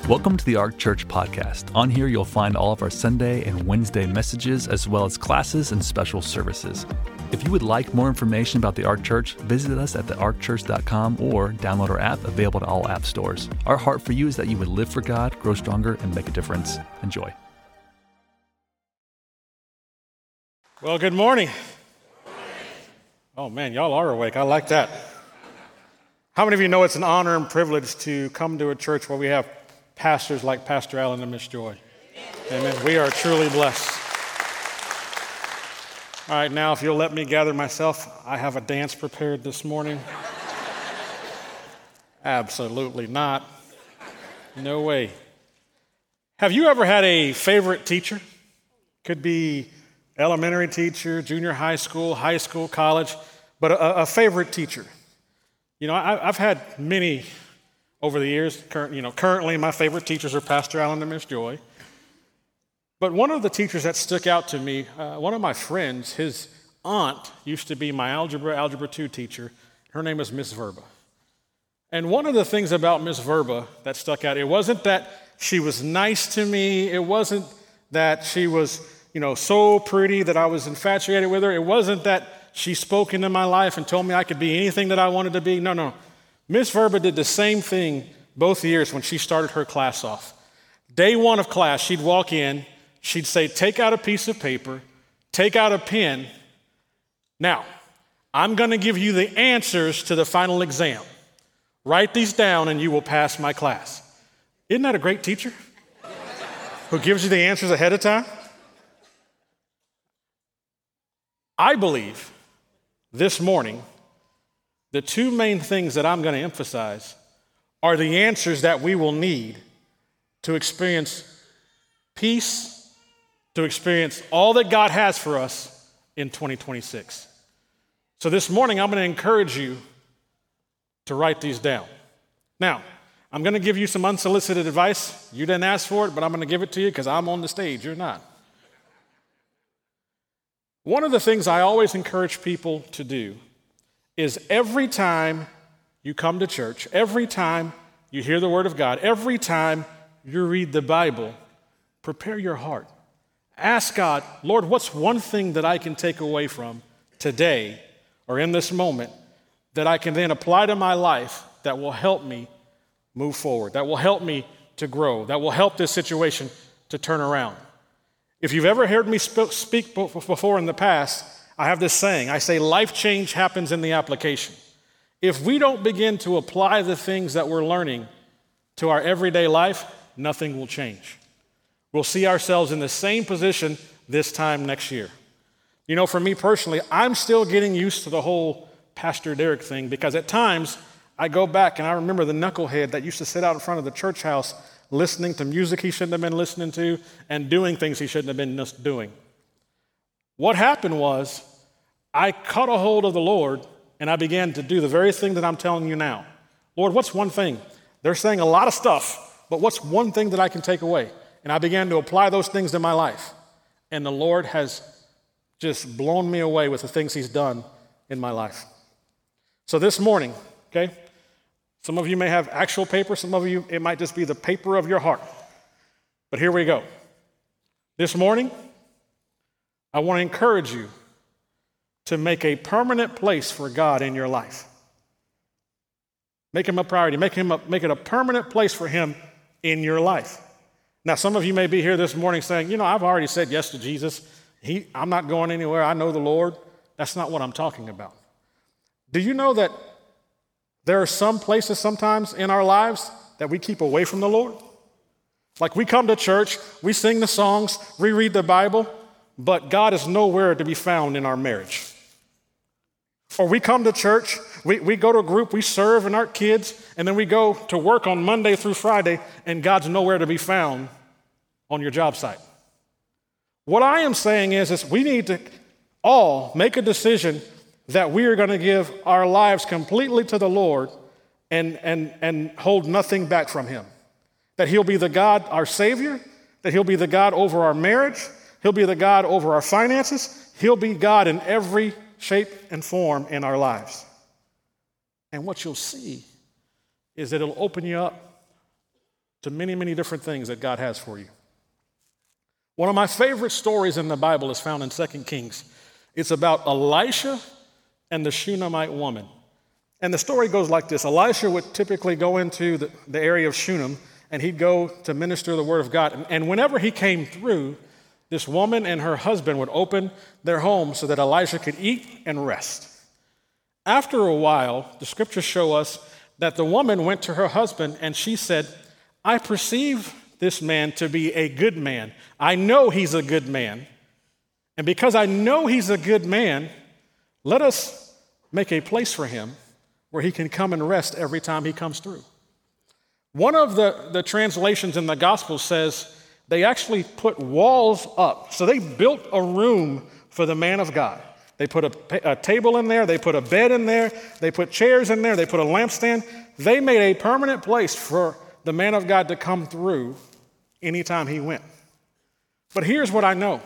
Welcome to the Ark Church podcast. On here, you'll find all of our Sunday and Wednesday messages, as well as classes and special services. If you would like more information about the Ark Church, visit us at thearkchurch.com or download our app, available to all app stores. Our heart for you is that you would live for God, grow stronger, and make a difference. Enjoy. Well, good morning. Oh man, y'all are awake. I like that. How many of you know it's an honor and privilege to come to a church where we have pastors like Pastor Allen and Miss Joy? Amen. We are truly blessed. All right, now if you'll let me gather myself, I have a dance prepared this morning. Absolutely not. No way. Have you ever had a favorite teacher? Could be elementary teacher, junior high school, college, but a favorite teacher. You know, I've had many over the years. Currently my favorite teachers are Pastor Allen and Miss Joy. But one of the teachers that stuck out to me, one of my friends, his aunt used to be my Algebra 2 teacher. Her name was Miss Verba. And one of the things about Miss Verba that stuck out, it wasn't that she was nice to me. It wasn't that she was, so pretty that I was infatuated with her. It wasn't that she spoke into my life and told me I could be anything that I wanted to be. No. Miss Verba did the same thing both years when she started her class off. Day one of class, she'd walk in, she'd say, take out a piece of paper, take out a pen. Now, I'm going to give you the answers to the final exam. Write these down and you will pass my class. Isn't that a great teacher who gives you the answers ahead of time? I believe this morning, the two main things that I'm going to emphasize are the answers that we will need to experience peace, to experience all that God has for us in 2026. So this morning, I'm going to encourage you to write these down. Now, I'm going to give you some unsolicited advice. You didn't ask for it, but I'm going to give it to you because I'm on the stage. You're not. One of the things I always encourage people to do is every time you come to church, every time you hear the Word of God, every time you read the Bible, prepare your heart. Ask God, Lord, what's one thing that I can take away from today or in this moment that I can then apply to my life that will help me move forward, that will help me to grow, that will help this situation to turn around. If you've ever heard me speak before in the past, I have this saying. I say life change happens in the application. If we don't begin to apply the things that we're learning to our everyday life, nothing will change. We'll see ourselves in the same position this time next year. For me personally, I'm still getting used to the whole Pastor Derek thing because at times I go back and I remember the knucklehead that used to sit out in front of the church house listening to music he shouldn't have been listening to and doing things he shouldn't have been doing. What happened was I caught a hold of the Lord and I began to do the very thing that I'm telling you now. Lord, what's one thing? They're saying a lot of stuff, but what's one thing that I can take away? And I began to apply those things to my life. And the Lord has just blown me away with the things he's done in my life. So this morning, okay, some of you may have actual paper. Some of you, it might just be the paper of your heart. But here we go. This morning, I want to encourage you to make a permanent place for God in your life. Make him a priority. Make it a permanent place for him in your life. Now, some of you may be here this morning saying, I've already said yes to Jesus. I'm not going anywhere. I know the Lord. That's not what I'm talking about. Do you know that there are some places sometimes in our lives that we keep away from the Lord? Like we come to church, we sing the songs, we read the Bible, but God is nowhere to be found in our marriage. Or we come to church, we go to a group, we serve and our kids, and then we go to work on Monday through Friday, and God's nowhere to be found on your job site. What I am saying is we need to all make a decision that we are going to give our lives completely to the Lord and hold nothing back from him. That he'll be the God, our Savior, that he'll be the God over our marriage, he'll be the God over our finances, he'll be God in every shape and form in our lives. And what you'll see is that it'll open you up to many, many different things that God has for you. One of my favorite stories in the Bible is found in 2 Kings. It's about Elisha and the Shunammite woman. And the story goes like this. Elisha would typically go into the area of Shunem, and he'd go to minister the word of God. And whenever he came through, this woman and her husband would open their home so that Elisha could eat and rest. After a while, the scriptures show us that the woman went to her husband and she said, I perceive this man to be a good man. I know he's a good man. And because I know he's a good man, let us make a place for him where he can come and rest every time he comes through. One of the translations in the gospel says they actually put walls up. So they built a room for the man of God. They put a table in there, they put a bed in there, they put chairs in there, they put a lampstand. They made a permanent place for the man of God to come through anytime he went. But here's what I know.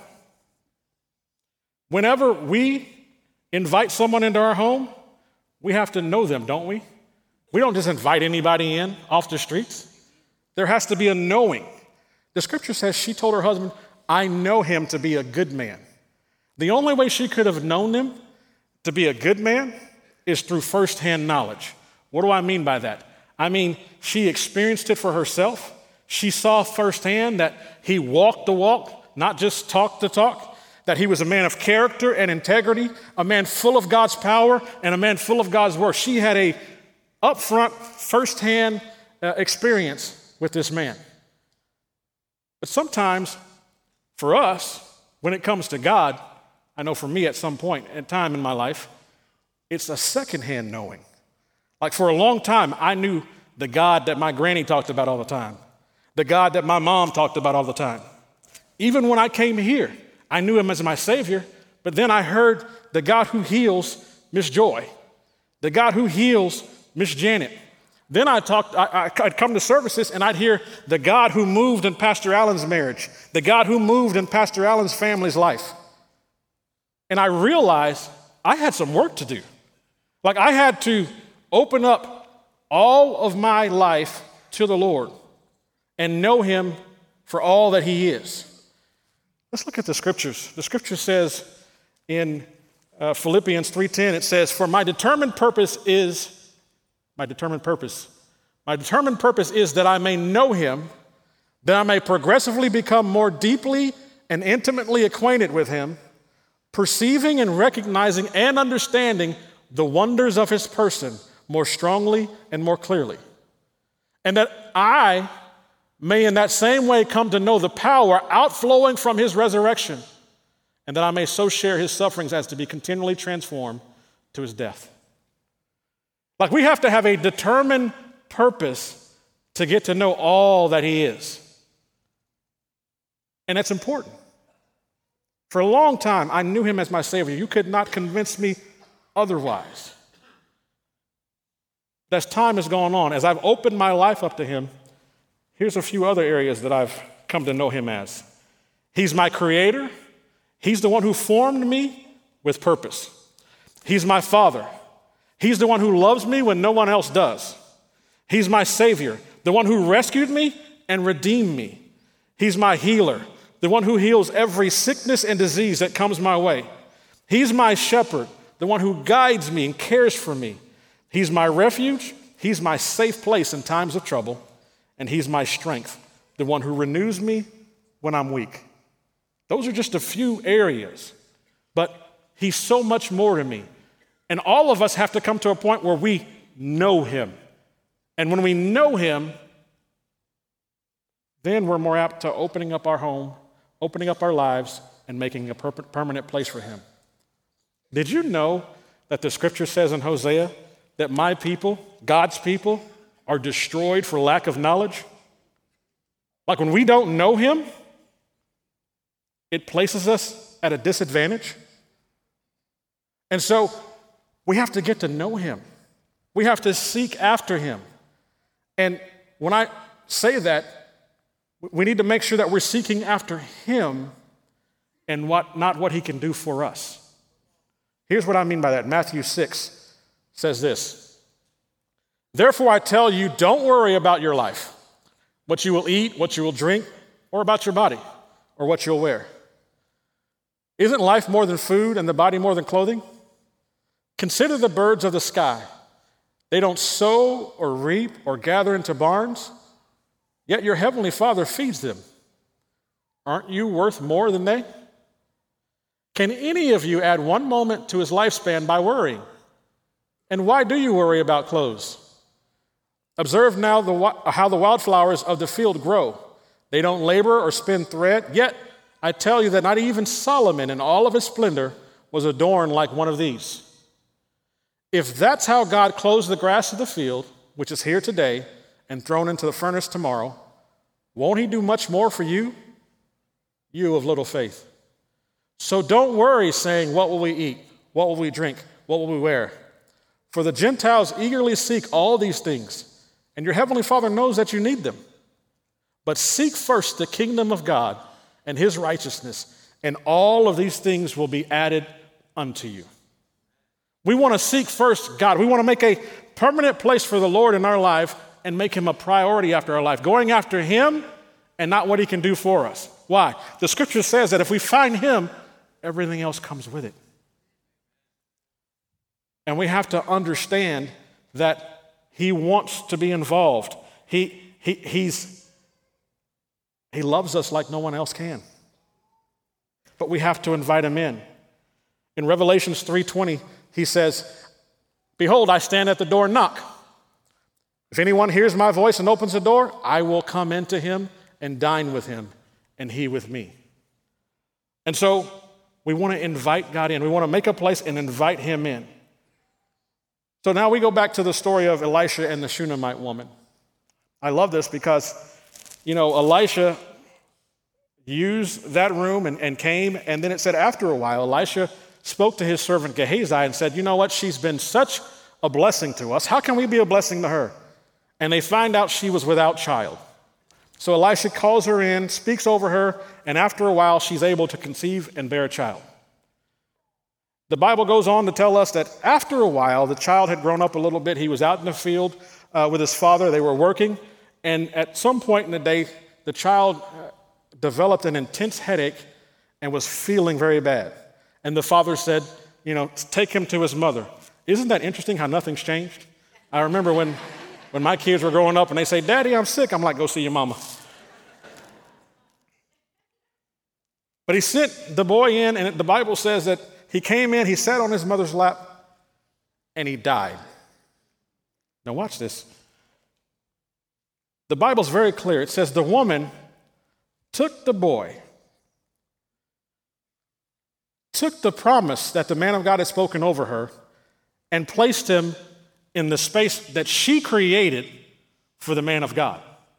Whenever we invite someone into our home, we have to know them, don't we? We don't just invite anybody in off the streets. There has to be a knowing. The scripture says she told her husband, I know him to be a good man. The only way she could have known him to be a good man is through firsthand knowledge. What do I mean by that? I mean, she experienced it for herself. She saw firsthand that he walked the walk, not just talked the talk, that he was a man of character and integrity, a man full of God's power and a man full of God's word. She had a upfront, firsthand experience with this man. But sometimes for us, when it comes to God, I know for me at some point in time in my life, it's a secondhand knowing. Like for a long time, I knew the God that my granny talked about all the time, the God that my mom talked about all the time. Even when I came here, I knew him as my Savior, but then I heard the God who heals Miss Joy, the God who heals Miss Janet. Then I'd come to services and I'd hear the God who moved in Pastor Allen's marriage, the God who moved in Pastor Allen's family's life. And I realized I had some work to do. Like I had to open up all of my life to the Lord and know him for all that he is. Let's look at the scriptures. The scripture says in Philippians 3:10, it says, for my determined purpose is that I may know him, that I may progressively become more deeply and intimately acquainted with him, perceiving and recognizing and understanding the wonders of his person more strongly and more clearly. And that I may in that same way come to know the power outflowing from his resurrection, and that I may so share his sufferings as to be continually transformed to his death. Like we have to have a determined purpose to get to know all that he is. And that's important. For a long time, I knew him as my Savior. You could not convince me otherwise. As time has gone on, as I've opened my life up to him, here's a few other areas that I've come to know him as. He's my creator. He's the one who formed me with purpose. He's my father. He's the one who loves me when no one else does. He's my Savior, the one who rescued me and redeemed me. He's my healer, the one who heals every sickness and disease that comes my way. He's my shepherd, the one who guides me and cares for me. He's my refuge. He's my safe place in times of trouble. And he's my strength, the one who renews me when I'm weak. Those are just a few areas, but he's so much more to me. And all of us have to come to a point where we know him. And when we know him, then we're more apt to opening up our home, opening up our lives, and making a permanent place for him. Did you know that the scripture says in Hosea that my people, God's people, are destroyed for lack of knowledge? Like when we don't know him, it places us at a disadvantage. And so we have to get to know him. We have to seek after him. And when I say that, we need to make sure that we're seeking after him and not what he can do for us. Here's what I mean by that. Matthew 6 says this. Therefore I tell you, don't worry about your life, what you will eat, what you will drink, or about your body, or what you'll wear? Isn't life more than food and the body more than clothing? Consider the birds of the sky. They don't sow or reap or gather into barns, yet your heavenly Father feeds them. Aren't you worth more than they? Can any of you add one moment to his lifespan by worrying? And why do you worry about clothes? Observe now how the wildflowers of the field grow. They don't labor or spin thread, yet I tell you that not even Solomon in all of his splendor was adorned like one of these. If that's how God clothes the grass of the field, which is here today and thrown into the furnace tomorrow, won't he do much more for you, you of little faith? So don't worry saying, what will we eat? What will we drink? What will we wear? For the Gentiles eagerly seek all these things, and your heavenly Father knows that you need them. But seek first the kingdom of God and his righteousness, and all of these things will be added unto you. We want to seek first God. We want to make a permanent place for the Lord in our life and make him a priority after our life, going after him and not what he can do for us. Why? The scripture says that if we find him, everything else comes with it. And we have to understand that he wants to be involved. He loves us like no one else can. But we have to invite him in. In Revelations 3:20, he says, behold, I stand at the door and knock. If anyone hears my voice and opens the door, I will come into him and dine with him, and he with me. And so we want to invite God in. We want to make a place and invite him in. So now we go back to the story of Elisha and the Shunammite woman. I love this because, Elisha used that room and came, and then it said after a while, Elisha spoke to his servant Gehazi and said, you know what, she's been such a blessing to us. How can we be a blessing to her? And they find out she was without child. So Elisha calls her in, speaks over her, and after a while, she's able to conceive and bear a child. The Bible goes on to tell us that after a while, the child had grown up a little bit. He was out in the field with his father. They were working. And at some point in the day, the child developed an intense headache and was feeling very bad. And the father said, take him to his mother. Isn't that interesting how nothing's changed? I remember when my kids were growing up and they say, Daddy, I'm sick. I'm like, go see your mama. But he sent the boy in, and the Bible says that he came in, he sat on his mother's lap, and he died. Now watch this. The Bible's very clear. It says the woman took the boy, took the promise that the man of God had spoken over her, and placed him in the space that she created for the man of God.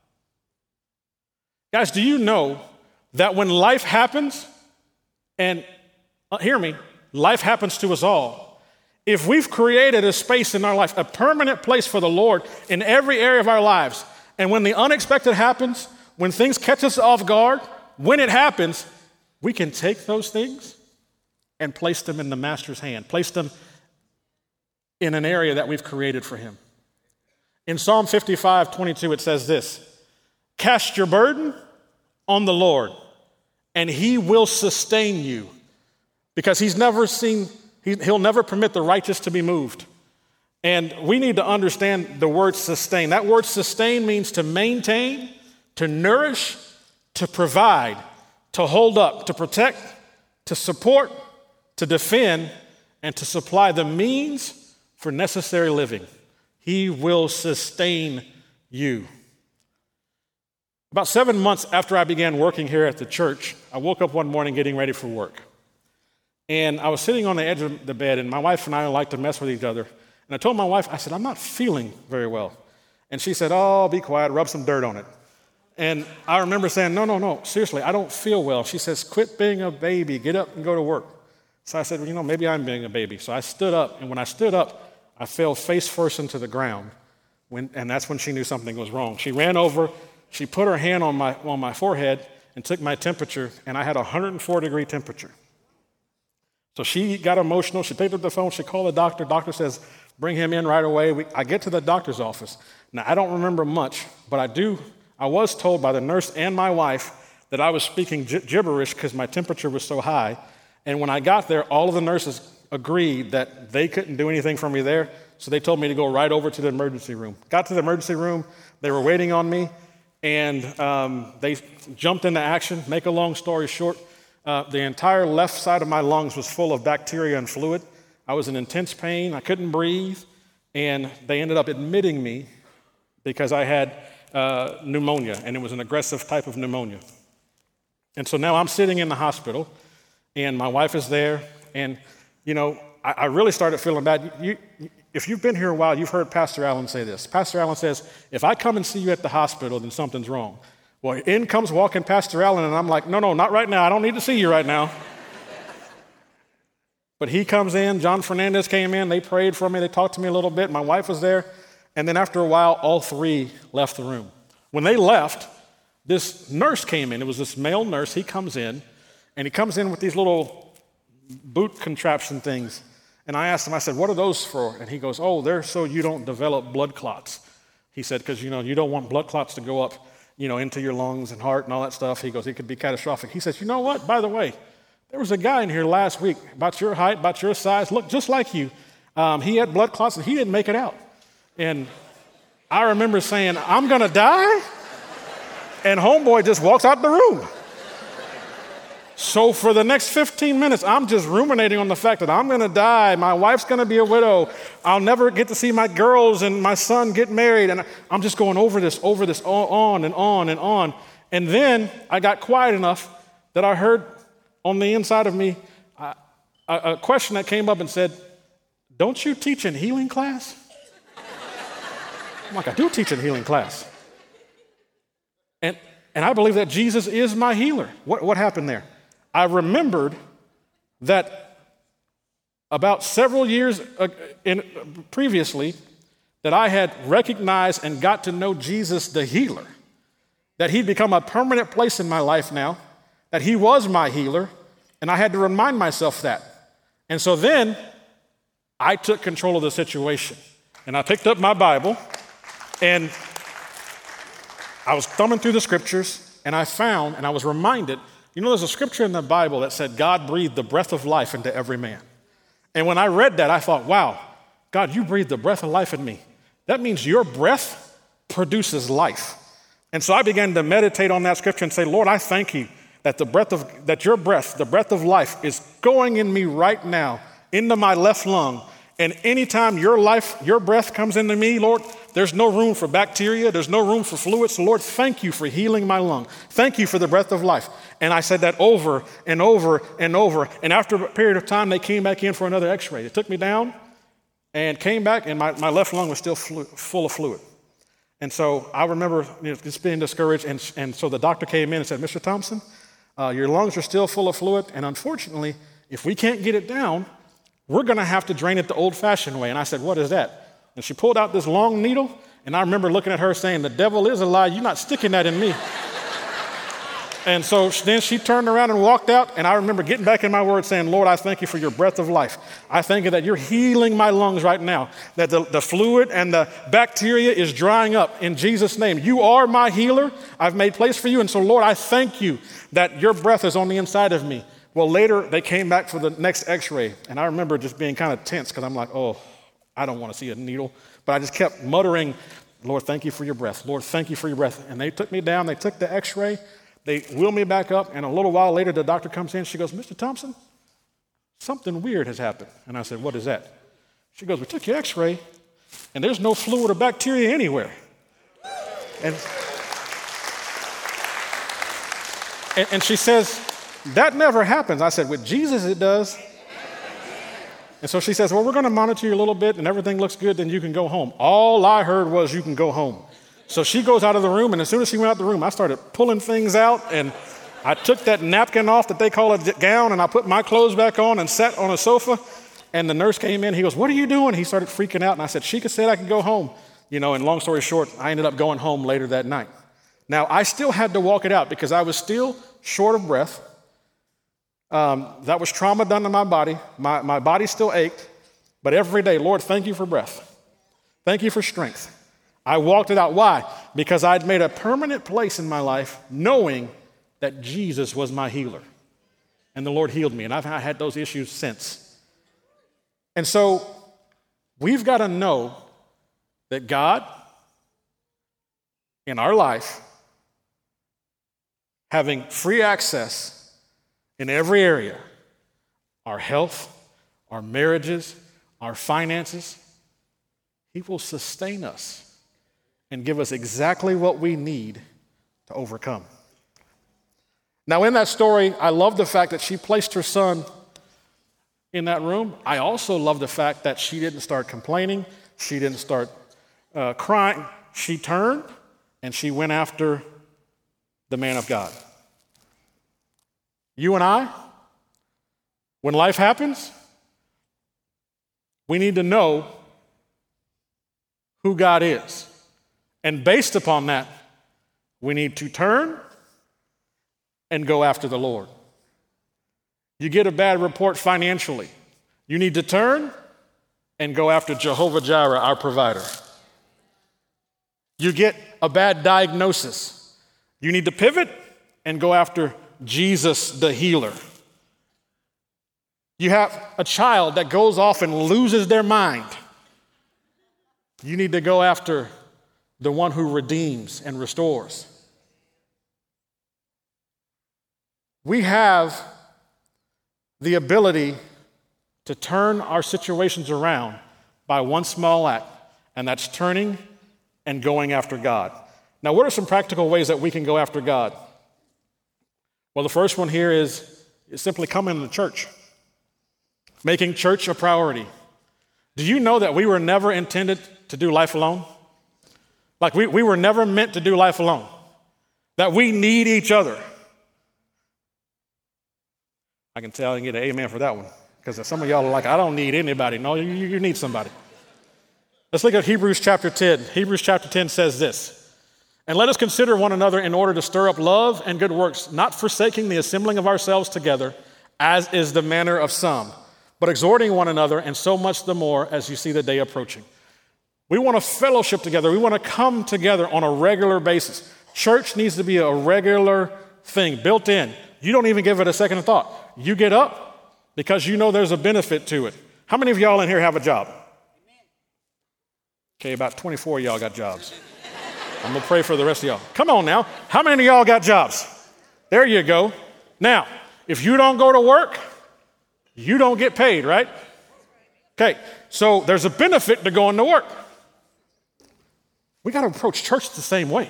Guys, do you know that when life happens, and hear me, life happens to us all. If we've created a space in our life, a permanent place for the Lord in every area of our lives, and when the unexpected happens, when things catch us off guard, when it happens, we can take those things and place them in the Master's hand, place them in an area that we've created for him. In Psalm 55:22, it says this, cast your burden on the Lord, and he will sustain you, because he'll never permit the righteous to be moved. And we need to understand the word sustain. That word sustain means to maintain, to nourish, to provide, to hold up, to protect, to support, to defend, and to supply the means for necessary living. He will sustain you. About 7 months after I began working here at the church, I woke up one morning getting ready for work. And I was sitting on the edge of the bed, and my wife and I like to mess with each other. And I told my wife, I said, I'm not feeling very well. And she said, oh, be quiet, rub some dirt on it. And I remember saying, no, seriously, I don't feel well. She says, quit being a baby, get up and go to work. So I said, well, maybe I'm being a baby. So I stood up, and when I stood up, I fell face first into the ground. And that's when she knew something was wrong. She ran over, she put her hand on my forehead and took my temperature, and I had a 104-degree temperature. So she got emotional. She picked up the phone. She called the doctor. Doctor says, bring him in right away. I get to the doctor's office. Now, I don't remember much, but I was told by the nurse and my wife that I was speaking gibberish because my temperature was so high. And when I got there, all of the nurses agreed that they couldn't do anything for me there, so they told me to go right over to the emergency room. Got to the emergency room, they were waiting on me, and they jumped into action. Make a long story short, the entire left side of my lungs was full of bacteria and fluid. I was in intense pain, I couldn't breathe, and they ended up admitting me because I had pneumonia, and it was an aggressive type of pneumonia. And so now I'm sitting in the hospital, and my wife is there, and I really started feeling bad. If you've been here a while, you've heard Pastor Allen say this. Pastor Allen says, if I come and see you at the hospital, then something's wrong. Well, in comes walking Pastor Allen, and I'm like, no, not right now. I don't need to see you right now. But he comes in, John Fernandez came in, they prayed for me, they talked to me a little bit, my wife was there, and then after a while, all three left the room. When they left, this nurse came in. It was this male nurse. He comes in, and he comes in with these little boot contraption things. And I asked him, I said, what are those for? And he goes, oh, they're so you don't develop blood clots. He said, because, you don't want blood clots to go up, into your lungs and heart and all that stuff. He goes, it could be catastrophic. He says, you know what? By the way, there was a guy in here last week about your height, about your size, looked just like you. He had blood clots, and he didn't make it out. And I remember saying, I'm going to die? And homeboy just walks out the room. So for the next 15 minutes, I'm just ruminating on the fact that I'm going to die. My wife's going to be a widow. I'll never get to see my girls and my son get married. And I'm just going over this, on and on and on. And then I got quiet enough that I heard on the inside of me a question that came up and said, don't you teach in healing class? I'm like, I do teach in healing class. And I believe that Jesus is my healer. What happened there? I remembered that about several years previously that I had recognized and got to know Jesus the healer, that he'd become a permanent place in my life now, that he was my healer, and I had to remind myself that. And so then I took control of the situation, and I picked up my Bible, and I was thumbing through the scriptures, and I found, and I was reminded, there's a scripture in the Bible that said God breathed the breath of life into every man. And when I read that, I thought, wow, God, you breathed the breath of life in me. That means your breath produces life. And so I began to meditate on that scripture and say, Lord, I thank you that your breath, the breath of life, is going in me right now, into my left lung. And anytime your breath comes into me, Lord, there's no room for bacteria. There's no room for fluids. So, Lord, thank you for healing my lung. Thank you for the breath of life. And I said that over and over and over. And after a period of time, they came back in for another x-ray. They took me down and came back, and my left lung was still full of fluid. And so I remember just being discouraged. And so the doctor came in and said, Mr. Thompson, your lungs are still full of fluid. And unfortunately, if we can't get it down, we're going to have to drain it the old-fashioned way. And I said, what is that? And she pulled out this long needle, and I remember looking at her saying, the devil is a lie. You're not sticking that in me. And so then she turned around and walked out, and I remember getting back in my word saying, Lord, I thank you for your breath of life. I thank you that you're healing my lungs right now, that the fluid and the bacteria is drying up in Jesus' name. You are my healer. I've made place for you. And so, Lord, I thank you that your breath is on the inside of me. Well, later they came back for the next x-ray, and I remember just being kind of tense because I'm like, oh, I don't want to see a needle. But I just kept muttering, Lord, thank you for your breath. Lord, thank you for your breath. And they took me down. They took the x-ray. They wheeled me back up, and a little while later, the doctor comes in. She goes, Mr. Thompson, something weird has happened. And I said, what is that? She goes, we took your x-ray, and there's no fluid or bacteria anywhere. And she says, that never happens. I said, with Jesus it does. And so she says, well, we're going to monitor you a little bit, and everything looks good, then you can go home. All I heard was you can go home. So she goes out of the room, and as soon as she went out the room, I started pulling things out, and I took that napkin off that they call a gown, and I put my clothes back on and sat on a sofa, and the nurse came in. He goes, what are you doing? He started freaking out, and I said, Sheikah said I could go home. And long story short, I ended up going home later that night. Now, I still had to walk it out because I was still short of breath. That was trauma done to my body. My body still ached, but every day, Lord, thank you for breath. Thank you for strength. I walked it out. Why? because I'd made a permanent place in my life knowing that Jesus was my healer. And the Lord healed me, and I've had those issues since. And so we've got to know that God in our life, having free access in every area, our health, our marriages, our finances, He will sustain us and give us exactly what we need to overcome. Now, in that story, I love the fact that she placed her son in that room. I also love the fact that she didn't start complaining. She didn't start crying. She turned and she went after the man of God. You and I, when life happens, we need to know who God is. And based upon that, we need to turn and go after the Lord. You get a bad report financially. You need to turn and go after Jehovah Jireh, our provider. You get a bad diagnosis. You need to pivot and go after Jesus, the healer. You have a child that goes off and loses their mind. You need to go after the one who redeems and restores. We have the ability to turn our situations around by one small act, and that's turning and going after God. Now, what are some practical ways that we can go after God? Well, the first one here is simply coming to church, making church a priority. Do you know that we were never intended to do life alone? Like we were never meant to do life alone, that we need each other. I can tell I can get an amen for that one, because some of y'all are like, I don't need anybody. No, you need somebody. Let's look at Hebrews chapter 10. Hebrews chapter 10 says this: "And let us consider one another in order to stir up love and good works, not forsaking the assembling of ourselves together, as is the manner of some, but exhorting one another, and so much the more as you see the day approaching." We want to fellowship together. We want to come together on a regular basis. Church needs to be a regular thing, built in. You don't even give it a second thought. You get up because you know there's a benefit to it. How many of y'all in here have a job? Okay, about 24 of y'all got jobs. I'm going to pray for the rest of y'all. Come on now. How many of y'all got jobs? There you go. Now, if you don't go to work, you don't get paid, right? Okay, so there's a benefit to going to work. We got to approach church the same way.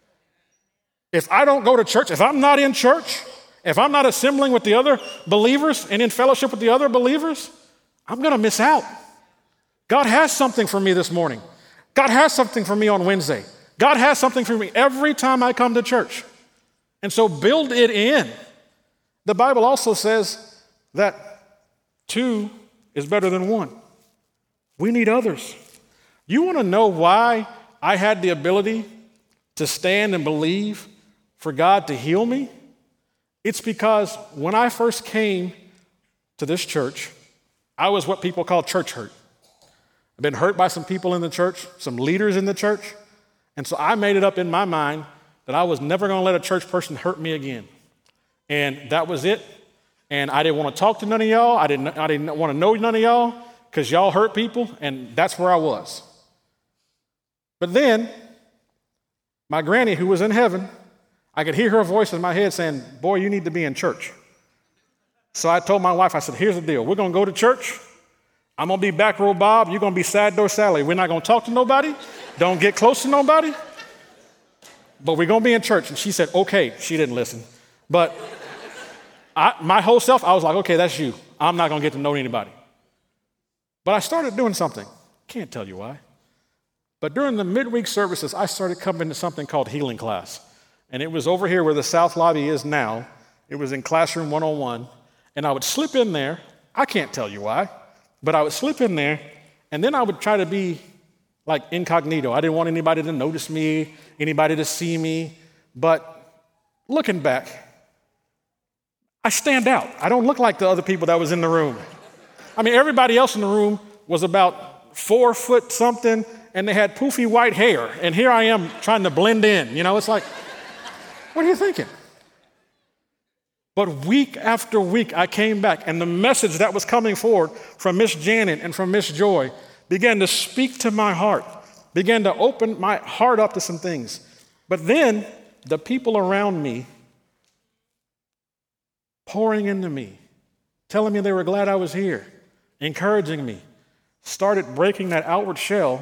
If I don't go to church, if I'm not in church, if I'm not assembling with the other believers and in fellowship with the other believers, I'm going to miss out. God has something for me this morning. God has something for me on Wednesday. God has something for me every time I come to church. And so build it in. The Bible also says that 2 is better than 1. We need others. You want to know why I had the ability to stand and believe for God to heal me? It's because when I first came to this church, I was what people call church hurt. I've been hurt by some people in the church, some leaders in the church, and so I made it up in my mind that I was never going to let a church person hurt me again. And that was it. And I didn't want to talk to none of y'all. I didn't want to know none of y'all because y'all hurt people, and that's where I was. But then, my granny, who was in heaven, I could hear her voice in my head saying, "Boy, you need to be in church." So I told my wife, I said, "Here's the deal. We're going to go to church. I'm going to be back row Bob. You're going to be side door Sally. We're not going to talk to nobody. Don't get close to nobody. But we're going to be in church." And she said, "Okay." She didn't listen. But my whole self, I was like, "Okay, that's you. I'm not going to get to know anybody." But I started doing something. Can't tell you why. But during the midweek services, I started coming to something called healing class. And it was over here where the South Lobby is now. It was in Classroom 101. And I would slip in there. I can't tell you why. But I would slip in there, and then I would try to be like incognito. I didn't want anybody to notice me, anybody to see me. But looking back, I stand out. I don't look like the other people that was in the room. I mean, everybody else in the room was about 4 foot something, and they had poofy white hair. And here I am trying to blend in. You know, it's like, what are you thinking? But week after week, I came back, and the message that was coming forward from Miss Janet and from Miss Joy began to speak to my heart, began to open my heart up to some things. But then the people around me pouring into me, telling me they were glad I was here, encouraging me, started breaking that outward shell,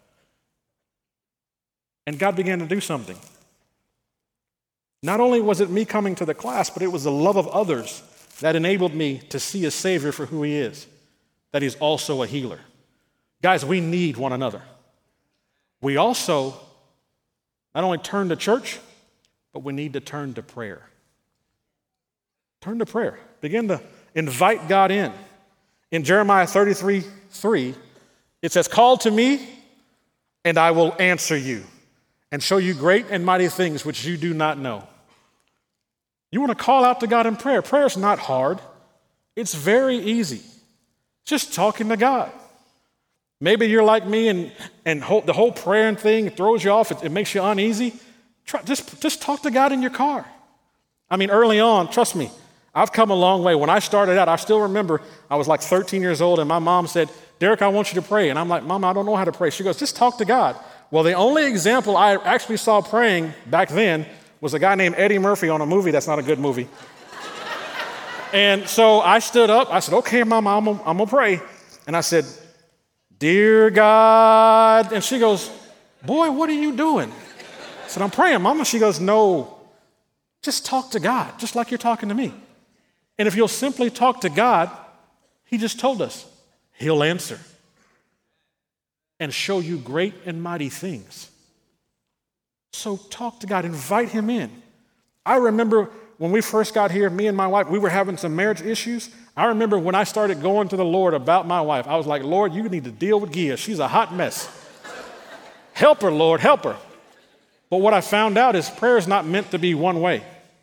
and God began to do something. Not only was it me coming to the class, but it was the love of others that enabled me to see a Savior for who he is, that he's also a healer. Guys, we need one another. We also not only turn to church, but we need to turn to prayer. Turn to prayer. Begin to invite God in. In Jeremiah 33:3, it says, "Call to me, and I will answer you, and show you great and mighty things which you do not know." You want to call out to God in prayer. Prayer is not hard. It's very easy. Just talking to God. Maybe you're like me and the whole prayer thing throws you off. It makes you uneasy. Just talk to God in your car. I mean, early on, trust me, I've come a long way. When I started out, I still remember I was like 13 years old, and my mom said, "Derek, I want you to pray." And I'm like, "Mama, I don't know how to pray." She goes, "Just talk to God." Well, the only example I actually saw praying back then was a guy named Eddie Murphy on a movie that's not a good movie. And so I stood up. I said, "Okay, Mama, I'm going to pray." And I said, "Dear God." And she goes, "Boy, what are you doing?" I said, "I'm praying, Mama." She goes, "No, just talk to God, just like you're talking to me. And if you'll simply talk to God," he just told us, he'll answer and show you great and mighty things. So talk to God, invite him in. I remember when we first got here, me and my wife, we were having some marriage issues. I remember when I started going to the Lord about my wife, I was like, "Lord, you need to deal with Gia. She's a hot mess. Help her, Lord, help her." But what I found out is prayer is not meant to be one way.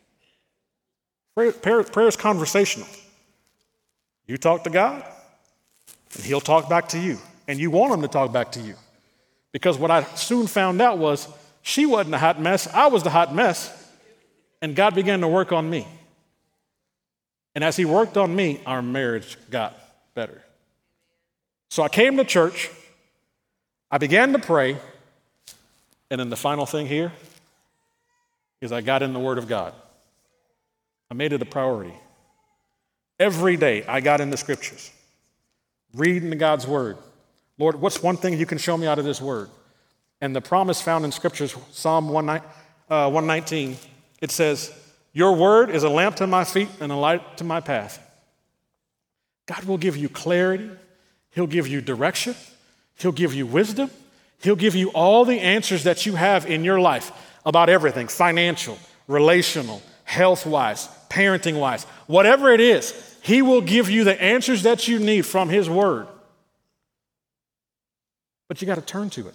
Prayer is conversational. You talk to God, and he'll talk back to you. And you want him to talk back to you. Because what I soon found out was she wasn't a hot mess. I was the hot mess. And God began to work on me. And as he worked on me, our marriage got better. So I came to church. I began to pray. And then the final thing here is I got in the Word of God. I made it a priority. Every day I got in the Scriptures, reading God's Word. Lord, what's one thing you can show me out of this Word? And the promise found in Scriptures, Psalm 119, it says, "Your Word is a lamp to my feet and a light to my path." God will give you clarity. He'll give you direction. He'll give you wisdom. He'll give you all the answers that you have in your life about everything, financial, relational, health-wise, parenting-wise, whatever it is, he will give you the answers that you need from his Word. But you got to turn to it.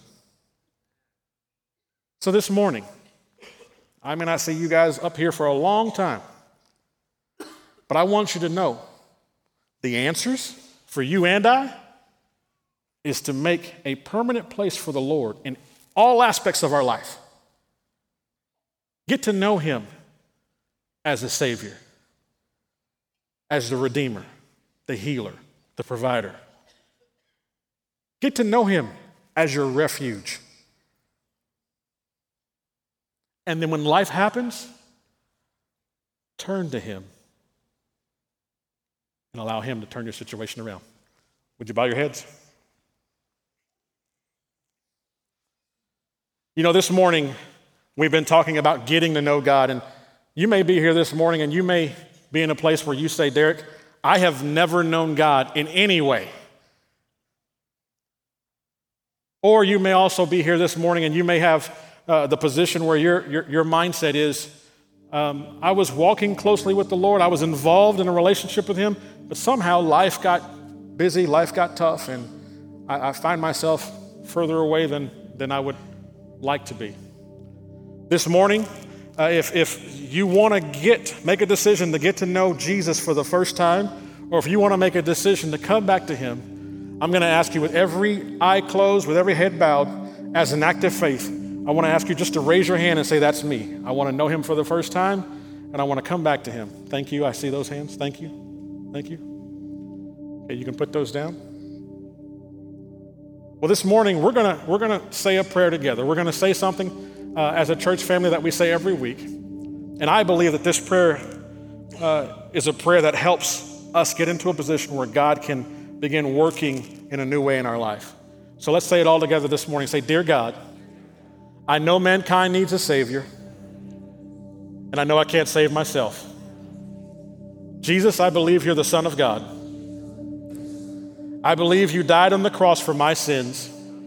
So this morning, I may not see you guys up here for a long time, but I want you to know the answers for you and I is to make a permanent place for the Lord in all aspects of our life. Get to know him as a Savior, as the Redeemer, the healer, the provider. Get to know him as your refuge. And then when life happens, turn to him and allow him to turn your situation around. Would you bow your heads? You know, this morning we've been talking about getting to know God, and you may be here this morning and you may be in a place where you say, "Derek, I have never known God in any way." Or you may also be here this morning and you may have the position where your mindset is, I was walking closely with the Lord, I was involved in a relationship with him, but somehow life got busy, life got tough, and I find myself further away than I would like to be. This morning, if you want to make a decision to get to know Jesus for the first time, or if you want to make a decision to come back to him, I'm going to ask you with every eye closed, with every head bowed, as an act of faith, I want to ask you just to raise your hand and say, that's me. I want to know him for the first time, and I want to come back to him. Thank you. I see those hands. Thank you. Thank you. Okay, you can put those down. Well, this morning, we're gonna say a prayer together. We're going to say something as a church family that we say every week. And I believe that this prayer is a prayer that helps us get into a position where God can begin working in a new way in our life. So let's say it all together this morning. Say, dear God, I know mankind needs a Savior, and I know I can't save myself. Jesus, I believe you're the Son of God. I believe you died on the cross for my sins,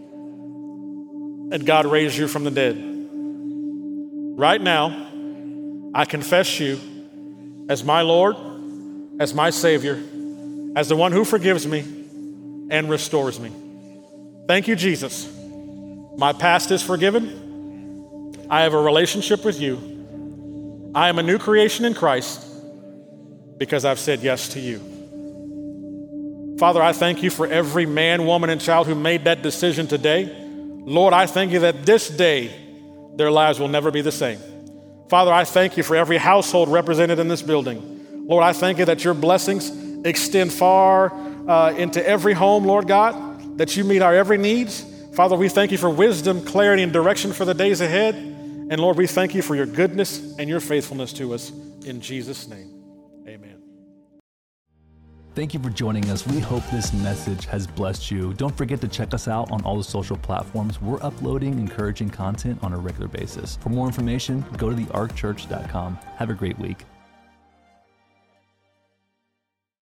and God raised you from the dead. Right now, I confess you as my Lord, as my Savior, as the one who forgives me and restores me. Thank you, Jesus. My past is forgiven. I have a relationship with you. I am a new creation in Christ because I've said yes to you. Father, I thank you for every man, woman, and child who made that decision today. Lord, I thank you that this day their lives will never be the same. Father, I thank you for every household represented in this building. Lord, I thank you that your blessings extend far into every home, Lord God, that you meet our every needs. Father, we thank you for wisdom, clarity, and direction for the days ahead. And Lord, we thank you for your goodness and your faithfulness to us. In Jesus' name, amen. Thank you for joining us. We hope this message has blessed you. Don't forget to check us out on all the social platforms. We're uploading encouraging content on a regular basis. For more information, go to thearkchurch.com. Have a great week.